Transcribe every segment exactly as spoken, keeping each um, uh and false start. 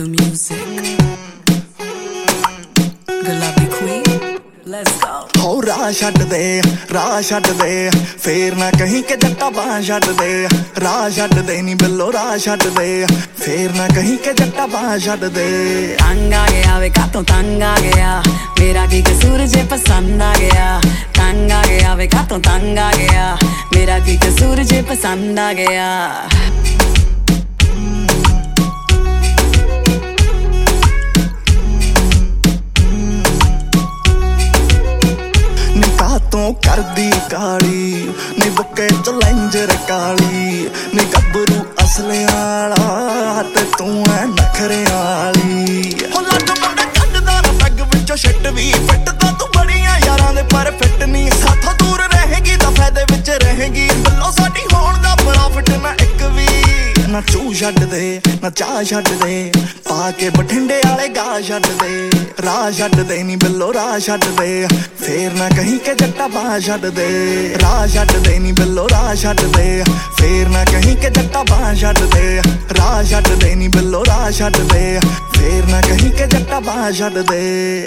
the music. Gulabi queen, let's go. हो राह छड्ड दे राह छड्ड दे फेर ना कहीं के जट्टा बाह छड्ड दे राह छड्ड दे नी बिल्लो राह छड्ड दे फेर ना कहीं के जट्टा बाह छड्ड दे तंग आ गया वे कातों तंग आ गया मेरा की कसूर जे पसंद आ गया तंग आ गया वे कातों तंग आ गया मेरा की कसूर जे पसंद आ गया तू करदी काली नी बुके चलेंजर काली नी गब्बरू असले आला ते तू है नखरे आली हो लग मुंडे कड्डदा ना पैग विचों शिट वी फिट तां तू बड़ियां यारां दे पर फिट नी साथों दूर रहेगी तां फायदे विच रहेगी बिल्लो साडी होण दा प्रॉफिट ना इक वी ना चू छड्ड दे ना चाह छड्ड दे पा के बठिंडे वाले गा छड्ड दे राह छड्ड दे नी बिल्लो राह छड्ड दे फेर ना कहीं के जट्टा बाह छड्ड दे राह छड्ड दे नी बिल्लो राह छड्ड दे फेर ना कहीं के जट्टा बाह छड्ड दे राह छड्ड दे नी बिल्लो राह छड्ड दे फेर ना कहीं के जट्टा बाह छड्ड दे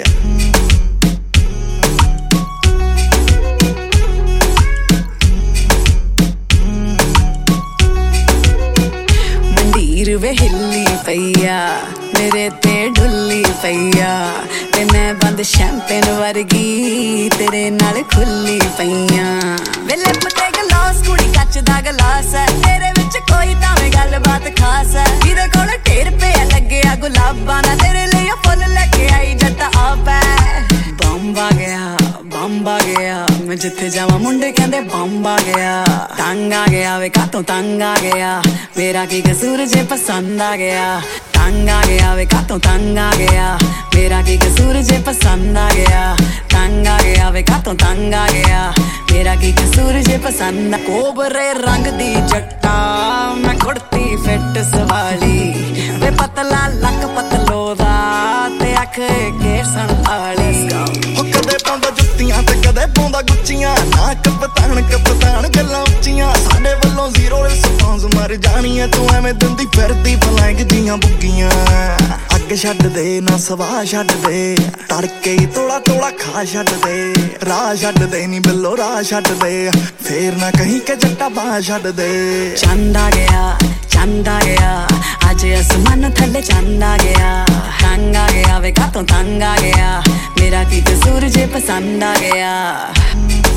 मंदीर वे हिल्ली पईया मेरे ते ढुल्ली पईया ते मैं बंद शैंपेन वर्गी तेरे नाल खुल्ली पईया वे लिप ते गलास कुड़ी कच दा गलास है तेरे विच कोई तावें गलबात खास है जिदे कोल ढेर पे लग्गिया गुलाबां दा तेरे लिए फुल लेके आई जट्टा आप है बंब आ गया बंब आ गया मैं जिथे जावां मुंडे कहंदे बंब आ गया तंग आ गया वे कातों तंग आ गया मेरा की कसूर जे पसंद आ गया तंग आ गया वे कातों तंग आ गया मेरा की कसूर जे पसंद आ गया तंग आ गया वे कातों तंग आ गया मेरा की कसूर जे पसंद कोबरे रंग दी जट्टा मैं कुड़ती फिट सवाली वे पतला लक पतलो दा ते अख के संभाली हो कदे पांदा जुत्तियां ते कदे पांदा गुच्चियां ना कपतान कपतान गल्लां ਉੱਚੀਆਂ ਸਾਡੇ ਵੱਲੋਂ ਜ਼ੀਰੋ ਰਿਸਪੌਂਸ ਮਰ ਜਾਣੀ ਐ ਤੂੰ ਐਵੇਂ ਦਿੰਦੀ ਫਿਰਦੀ ਫਲੈਂਗ ਦੀਆਂ ਬੁੱਗੀਆਂ ਅੱਗ ਛੱਡ ਦੇ ਨਾ ਸਵਾਹ ਛੱਡ ਦੇ ਤੜਕੇ ਹੀ ਤੋੜਾ ਤੋੜਾ ਖਾ ਛੱਡ ਦੇ ਰਾਹ ਛੱਡ ਦੇ ਨੀ ਬਿੱਲੋ ਰਾਹ ਛੱਡ ਦੇ ਫੇਰ ਨਾ ਕਹੀਂ ਕਿ ਜੱਟਾ ਬਾਹ ਛੱਡ ਦੇ ਚੰਦ ਆ ਗਿਆ ਚੰਦ ਆ ਗਿਆ ਅੱਜ ਅਸਮਾਨ ਥੱਲੇ ਚੰਦ ਆ ਗਿਆ ਤੰਗ ਆ ਗਿਆ ਵੇ ਕਾਤੋਂ ਤੰਗ ਆ ਗਿਆ ਮੇਰਾ ਕੀ ਕਸੂਰ ਜੇ ਪਸੰਦ ਆ ਗਿਆ